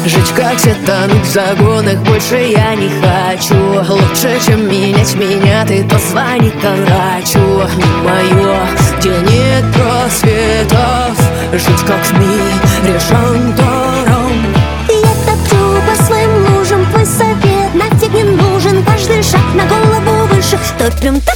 Жить как все, тонуть в загонах больше я не хочу. Лучше, чем менять меня, ты позвони Конрачу. Не мое, где нет просветов, жить как в мире Шантором. Я топлю по своим лужам, твой совет нафиг не нужен. Каждый шаг на голову выше. Топим